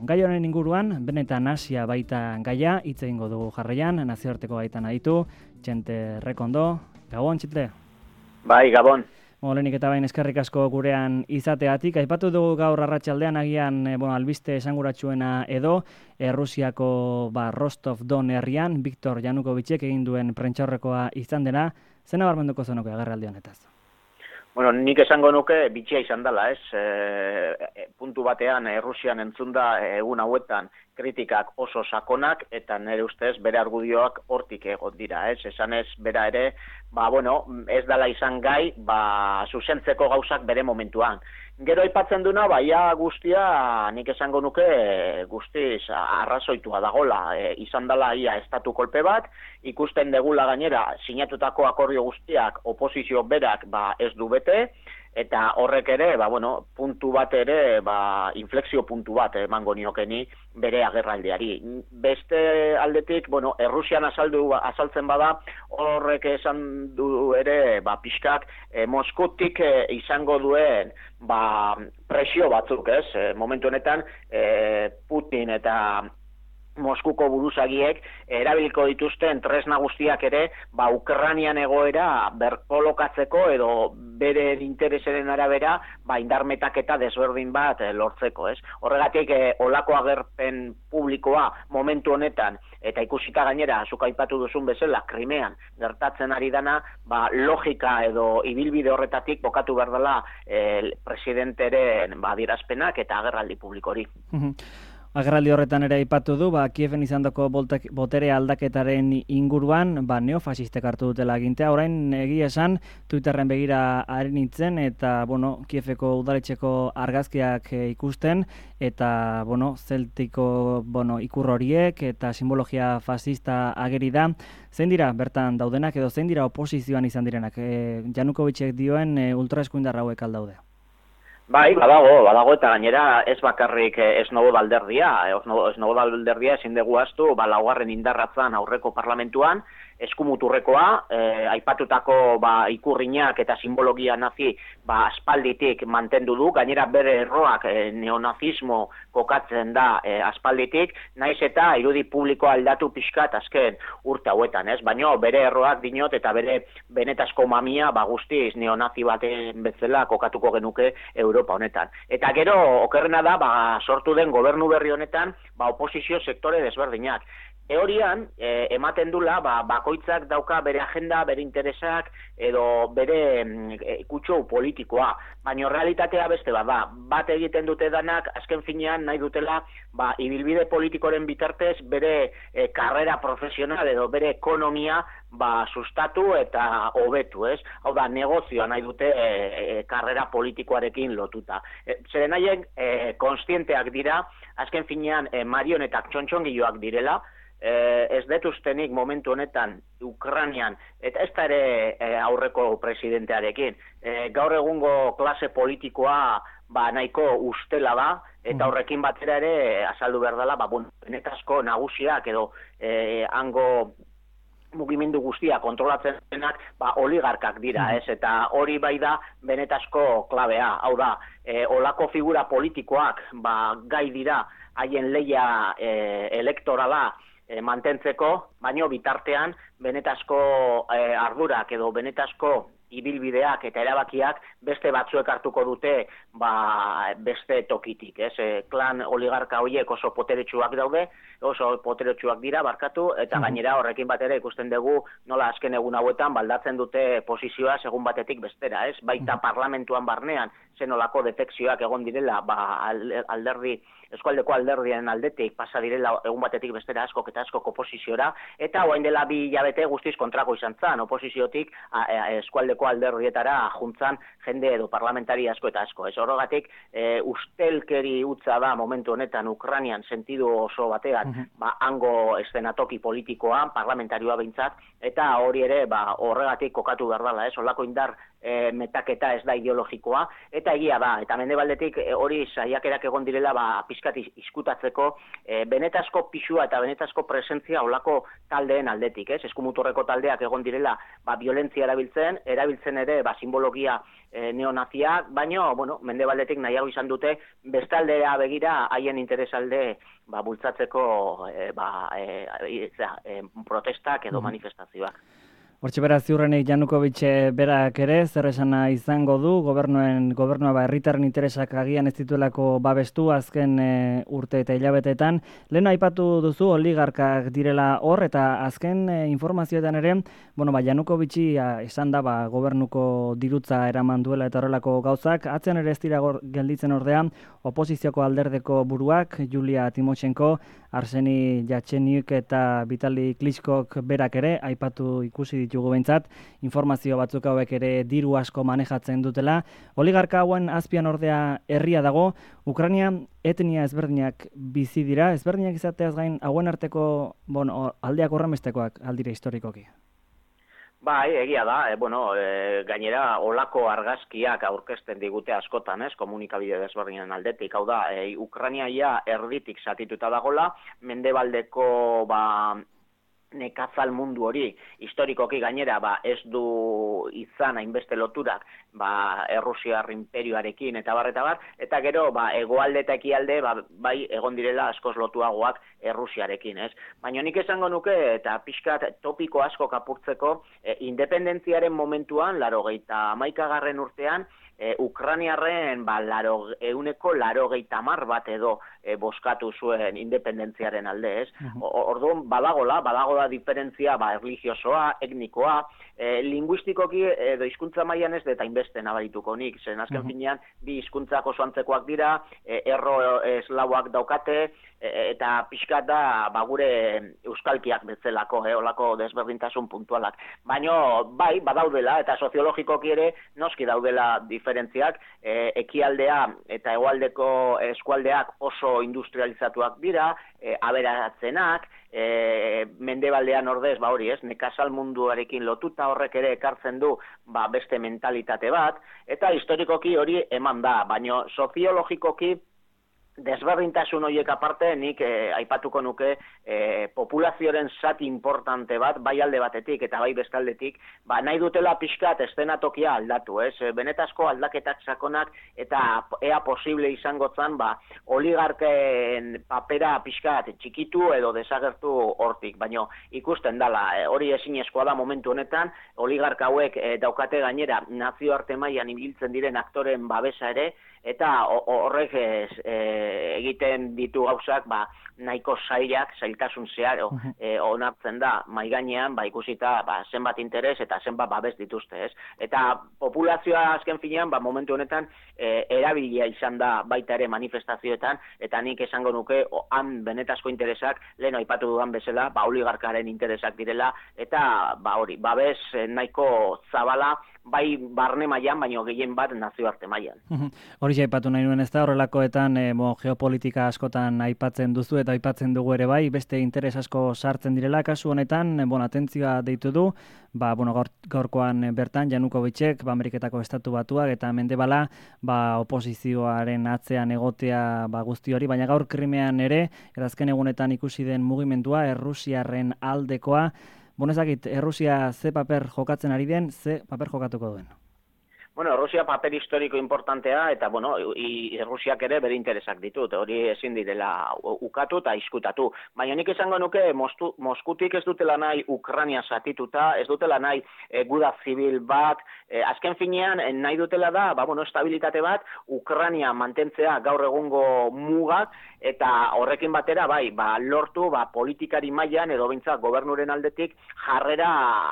gai honen inguruan, benetan Asia baita gaia, hitz egingo dugu jarraian, nazioarteko gaitan aditu, Txente Rekondo. Gabon, Txente? Bai, Gabon. Lehenik eta bain eskerrik asko gurean izateatik. Aipatu dugu gaur arratsaldean agian albiste esanguratsuena edo Errusiako Rostov-Don herrian Viktor Yanukovicek egin duen prentsaurrekoa izan dena. Zena barmenduko zenuke agerraldi honetaz? Bueno, nik esango nuke bitxia izan dela, ez? Puntu batean Errusian entzunda egun hauetan kritikak oso sakonak eta nire ustez bere argudioak hortik egon dira, ez? Esan ez bera ere, ez dela izan gai, zuzentzeko gauzak bere momentuan. Gero aipatzen duna, ia guztia, nik esango nuke guztiz arrazoitua dagola. Izan dela ia estatu kolpe bat, ikusten degula gainera sinatutako akordio guztiak oposizio berak ez du bete, eta horrek ere, puntu bat ere, inflexio puntu bat emango niokeni bere agerraldiari. Beste aldetik, Errusian azaltzen bada, horrek esan du ere, pixkak, Moskutik izango duen, presio batzuk, ez? Momentu honetan, Putin eta Moskuko buruzagiek erabiliko dituzten tresna guztiak ere, Ukrainian egoera berkolokatzeko edo bere interesaren arabera, indarmetaketa desberdin bat lortzeko, ez? Horregatik, olako agerpen publikoa momentu honetan, eta ikusita gainera, zuk aipatu duzun bezala, Krimean gertatzen ari dana, logika edo ibilbide horretatik bokatu behar dela presidenteren adierazpenak eta agerraldi publikori. Agerraldi horretan ere aipatu du, Kieven izandako botere aldaketaren inguruan, neofasistek hartu dutela agintea. Orain egia esan, Twitterren begira ari nintzen, eta, Kieveko udaletxeko argazkiak ikusten, eta, zeltiko, ikur horiek, eta simbologia fascista ageri da. Zein dira bertan daudenak, edo zein dira oposizioan izan direnak? Yanukovicek dioen ultraeskuindar hauek aldaude. Bai, badago eta gainera ez bakarrik esnobod alderdia. Esnobod alderdia ezin dugu ahaztu, laugarren indarratzan aurreko parlamentuan, eskumuturrekoa, aipatutako ikurriñak eta simbologia nazi aspalditik mantendu du, gainera bere erroak neonazismo kokatzen da aspalditik, naiz eta irudi publikoa aldatu pixkat azken urte hauetan, ez? Baina bere erroak dinot eta bere benetazko mamia guztiz neonazi baten bezala kokatuko genuke Europa honetan. Eta gero, okerrena da, sortu den gobernu berri honetan, oposizio sektore desberdinak. Teorian, ematen dula, bakoitzak dauka bere agenda, bere interesak, edo bere kutxo politikoa. Baina realitatea beste da. Bat egiten dute danak, azken finean nahi dutela, ibilbide politikoren bitartez, bere karrera profesional edo bere ekonomia sustatu eta hobetu, ez? Hau da, negozioa nahi dute karrera politikoarekin lotuta. Zeren nahiek, konstienteak dira, azken finean marionetak txontxongilloak direla, ez detuztenik momentu honetan Ukrainian, eta ez da ere aurreko presidentearekin. Gaur egungo klase politikoa nahiko ustela da, eta horrekin batera ere azaldu behar dela, benetazko nagusiak edo hango mugimendu guztia kontrolatzen denak, oligarkak dira, ez? Eta hori bai da benetazko klabea. Hau da, olako figura politikoak gai dira haien leia elektorala mantentzeko, baino bitartean benetazko ardurak edo benetazko ibilbideak eta erabakiak beste batzuek hartuko dute beste tokitik, ez? Klan oligarka horiek oso poteretsuak daude, oso poteretsuak dira, eta gainera horrekin batera ikusten dugu nola azken egun hauetan baldatzen dute posizioa segun batetik bestera, ez? Baita parlamentuan barnean zenolako defekzioak egon direla, eskualdeko alderdien aldetik pasa direla egun batetik bestera askok eta askok oposiziora, eta orain dela 2 hilabete guztiz kontrako izan zan, oposiziotik eskualdeko alderdietara juntzan jende edo parlamentari asko eta asko. Ez horregatik, ustelkeri utza da momentu honetan Ukrainian sentidu oso batean, hango eszenatoki politikoan, parlamentarioa behintzat, eta hori ere horregatik kokatu behar dela, ez? Olako indar metaketa ez da ideologikoa, eta egia da, eta mendebaldetik hori saiakerak egon direla pizkat izkutatzeko benetazko pisua eta benetazko presentzia olako taldeen aldetik, ez? Eskumuturreko taldeak egon direla violentzia erabiltzen ere simbologia neonaziak, baina, mendebaldetik nahiago izan dute bestaldea begira haien interesalde bultzatzeko protestak edo manifestazioak. Hortxe beraz ziurrenik Janukovic berak ere zer esana izango du, gobernua herritarren interesak agian ez dituelako babestu azken urte eta hilabeteetan. Lehen aipatu duzu oligarkak direla hor eta azken informazioetan ere, Janukovic esan da gobernuko dirutza eraman duela eta horrelako gauzak, atzean ere ez dira gelditzen ordea oposizioko alderdeko buruak, Julia Timoshenko, Arseni Yatsenyuk eta Vitali Klitschkok berak ere aipatu ikusi ditugu behintzat, informazio batzuk hauek ere diru asko manejatzen dutela. Oligarka hauen azpian ordea herria dago, Ukraina etnia ezberdinak bizi dira, ezberdinak izateaz gain hauen arteko aldeak horrenbestekoak aldire historikoki. Bai, egia da, gainera olako argazkiak aurkezten digute askotan, komunikabide desberdinen aldetik, hau da, Ukraina erditik zatituta dagola, mendebaldeko nekazal mundu hori historikoki gainera ez du izan hainbeste loturak Errusiar imperioarekin eta bar, eta gero hegoalde eta ekialde bai egon direla askoz lotuagoak Errusiarekin, ez? Baina nik esango nuke eta pixkat topiko asko kapurtzeko independentziaren momentuan 91. urtean Ukrainiarren 180 bat edo boskatu zuen independentziaren alde, ez? Orduan badagola diferentzia erlijiosoa, etnikoa, linguistikoki edo hizkuntza mailan ez eta inbeste nabarituko nik, zen azken finean bi hizkuntzak oso antzekoak dira, erro eslauak daukate, eta pixkat da gure euskalkiak bezalako, olako desberdintasun puntualak. Baina bai, badaudela, eta soziologikoki ere noski daudela diferentziak, ekialdea eta hegoaldeko eskualdeak oso industrializatuak dira, aberatzenak, mendebaldean ordez, hori ez, nekazal munduarekin lotuta horrek ere ekartzen du beste mentalitate bat, eta historikoki hori eman da, baina soziologikoki desberdintasun horiek aparte, nik aipatuko nuke populazioaren zati importante bat, bai alde batetik eta bai bestaldetik, nahi dutela pixkat eszenatokia aldatu, ez? Benetazko aldaketak sakonak eta ea posible izango zan, oligarken papera pixkat txikitu edo desagertu hortik, baina ikusten dala, hori ezinezkoa da momentu honetan, oligarka hauek daukate gainera nazioarte mailan ibiltzen diren aktoren babesa ere, eta horrek egiten ditu gauzak nahiko zailtasun zehar onartzen da maigainean ikusita zenbat interes eta zenbat babes dituzte, ez? Eta populazioa azken finean momentu honetan erabilia izan da baita ere manifestazioetan, eta nik esango nuke han benetazko interesak lehen aipatu dudan bezala oligarkaren interesak direla, eta babes nahiko zabala bai barne mailan, baino gehien bat nazioarte mailan. Hori aipatu nahi nuen ez da, horrelakoetan geopolitika askotan aipatzen duzu eta aipatzen dugu ere bai, beste interes asko sartzen direla, kasu honetan, atentzioa deitu du, gaurkoan bertan Janukovicek, Ameriketako Estatu Batuak eta Mendebala, oposizioaren atzean egotea guzti hori, baina gaur Krimean ere, erazken egunetan ikusi den mugimendua, Errusiarren aldekoa, ezakit, Errusia ze paper jokatzen ari den, ze paper jokatuko duen? Errusia paper historiko importantea, eta Errusiak ere bere interesak ditut, hori ezin direla ukatu eta izkutatu. Baina nik esango nuke Moskutik ez dutela nahi Ukraina zatituta, ez dutela nahi guda zibil bat, azken finean nahi dutela da, estabilitate bat, Ukraina mantentzea gaur egungo mugak, eta horrekin batera, lortu politikari mailan edo behintzat gobernuren aldetik jarrera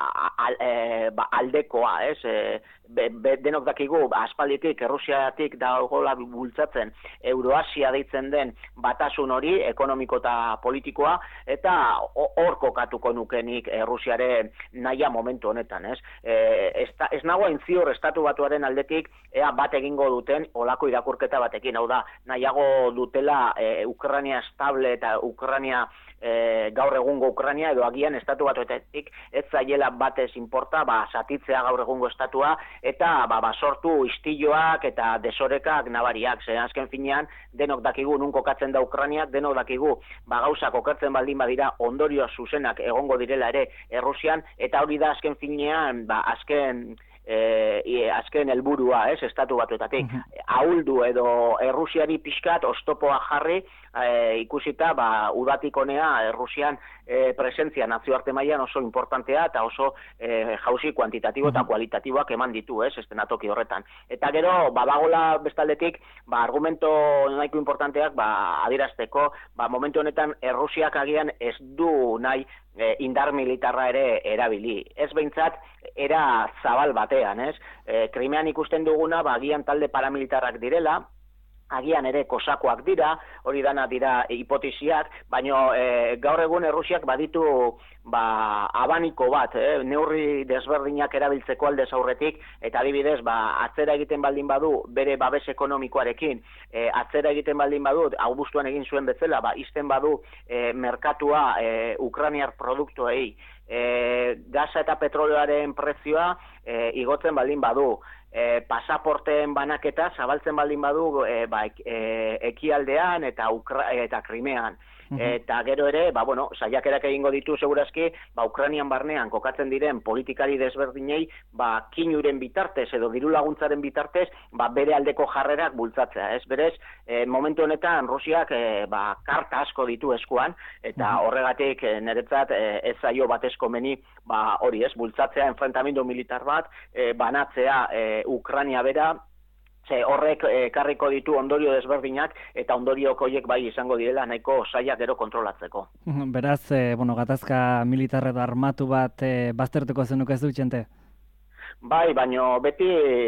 aldekoa, ez? Denok dakigu, aspalditik, Errusiatik dagoela bultzatzen Euroasia deitzen den batasun hori, ekonomiko eta politikoa, eta hor kokatuko nukenik Errusiaren nahia momentu honetan, ez? Ez nagoa intzior Estatu Batuaren aldetik ea bat egingo duten olako irakurketa batekin, hau da, nahiago dutela Ukraina estable eta Ukraina gaur egungo Ukrania edo agian estatu batuetatik ez zaiela batez inporta zatitzea gaur egungo estatua eta sortu istiloak eta desorekak nabariak. Zer azken finean denok dakigu nun kokatzen da Ukrania, denok dakigu gauza kokatzen baldin badira ondorio zuzenak egongo direla ere Errusian, eta hori da azken finean azken helburua, estatu batuetatik. Ahuldu edo Errusiari pixkat oztopoa jarri, ikusita udatik honea Errusian presentzia nazioarte mailan oso importantea eta oso jauzi kuantitatibo eta kualitatiboak eman ditu, estenatoki horretan. Eta gero, badagola bestaldetik, argumento nahiko importanteak adierazteko, momentu honetan Errusiak agian ez du nahi indar militarra ere erabili. Ez behintzat, era zabal batean, Krimean ikusten duguna, agian talde paramilitarrak direla, agian ere kosakoak dira, hori dana dira hipotesiak, baina gaur egun Errusiak baditu abaniko bat, neurri desberdinak erabiltzeko aldez aurretik, eta adibidez, atzera egiten baldin badu, bere babes ekonomikoarekin, atzera egiten baldin badu, Augustuan egin zuen bezala, izten badu merkatua Ukrainiar produktuei, gasa eta petroleoaren prezioa igotzen baldin badu, pasaporteen banaketa zabaltzen baldin badu ekialdean eta Krimean. Eta gero ere, saiakerak egingo ditu segurazki, Ukrainian barnean kokatzen diren politikari desberdinei, kinuren bitartez edo diru laguntzaren bitartez, bere aldeko jarrerak bultzatzea. Ez berez, momentu honetan Rusiak karta asko ditu eskuan, eta horregatik niretzat ez zaio batezko meni, hori bultzatzea enfrentamendu militar bat, banatzea Ukraina bera, horrek ekarriko ditu ondorio desberdinak eta ondoriok horiek bai izango direla nahiko zailak gero kontrolatzeko. Beraz, gatazka militar edo armatu bat baztertuko zenuke ez du, Txente? Bai, baina beti,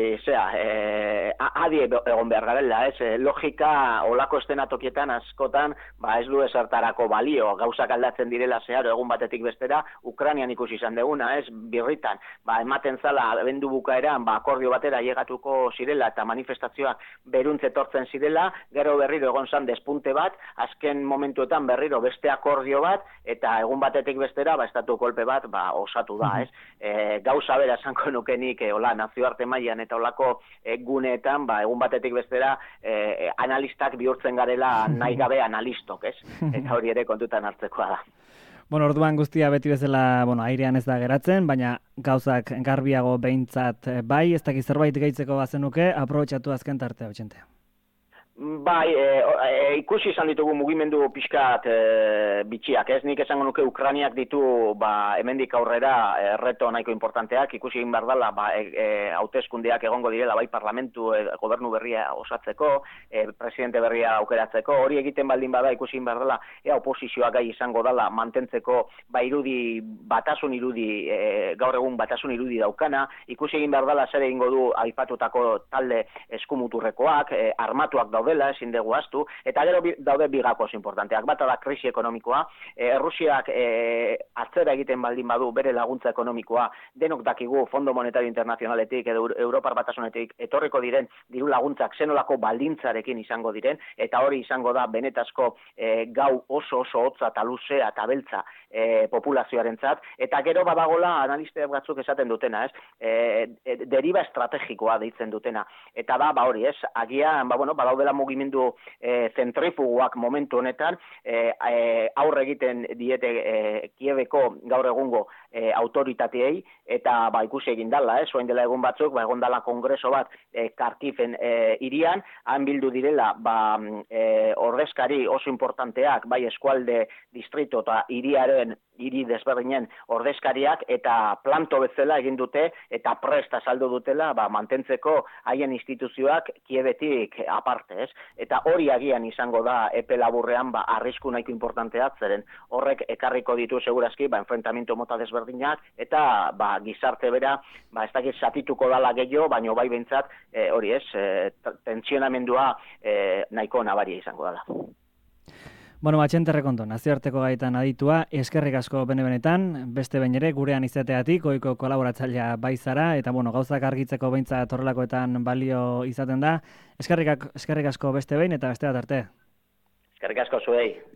adi egon behar garela, logika olako estenatokietan askotan, ez du ezertarako balio, gauzak aldatzen direla zeharo egun batetik bestera, Ukrainian ikusi izan deguna, birritan, ematen zala abendu bukaeran, akordio batera llegatuko zirela eta manifestazioak beruntze etortzen zirela, gero berriro egon zan despunte bat, azken momentuetan berriro beste akordio bat, eta egun batetik bestera, estatu kolpe bat, osatu da, gauza bera esango nuke nazioarte mailan eta olako guneetan, egun batetik bestera analistak bihurtzen garela nahi gabe analistok, eta hori ere kontutan hartzekoa da. Orduan guztia beti bezala, airean ez da geratzen, baina gauzak garbiago behintzat bai, ez dakiz zerbait gehitzeko bazenuke, aprobetxatu azken tartea, Txente. Bai, ikusi izan ditugu mugimendu pixkat bitxiak, nik esango nuke Ukrainiak ditu hemendik aurrera reto nahiko importanteak, ikusi egin behar dela hauteskundeak egongo direla bai parlamentu gobernu berria osatzeko, presidente berria aukeratzeko, hori egiten baldin bada ikusi egin behar dela oposizioa gai izango dela mantentzeko batasun irudi, gaur egun batasun irudi daukana, ikusi egin behar dela zer egingo du aipatutako talde eskumuturrekoak, armatuak daude dela, ezin dugu ahaztu, eta gero daude bigakoz importanteak. Bata da krisi ekonomikoa, Errusiak atzera egiten baldin badu bere laguntza ekonomikoa, denok dakigu Fondo Monetario Internazionaletik edo Europar Batasunetik etorriko diren diru laguntzak zenolako baldintzarekin izango diren, eta hori izango da benetazko gau oso hotza eta luzea eta beltza populazioarentzat, eta gero badagola analiste batzuk esaten dutena, deriba estrategikoa deitzen dutena, eta da hori, agian, badaudela mugimendu zentrifuguak momentu honetan, aurre egiten diete Kiebeko gaur egungo autoritateei, eta ikusi egin dala, soain dela egun batzuk, egon dala kongreso bat Kharkiven hirian, han bildu direla ordezkari oso importanteak, bai eskualde distrito eta hiri desberdinen ordezkariak, eta planto bezala egin dute, eta presta saldu dutela, mantentzeko haien instituzioak Kiebetik aparte, eta hori agian izango da epe laburrean arrisku nahiko importanteak, zeren horrek ekarriko ditu segurazki enfrentamiento mota desberdinak, eta gizarte bera, ez dakit zatituko dala gehiago, baino bai behintzat hori tentsionamendua nahiko nabaria izango dala. Txente Rekondo, nazioarteko gaitan aditua, eskerrik asko benetan, beste behin ere gurean izateatik, ohiko kolaboratzailea bai zara, eta gauzak argitzeko behintzat horrelakoetan balio izaten da. Eskerrik asko beste behin eta beste bat arte. Eskerrik asko zuei.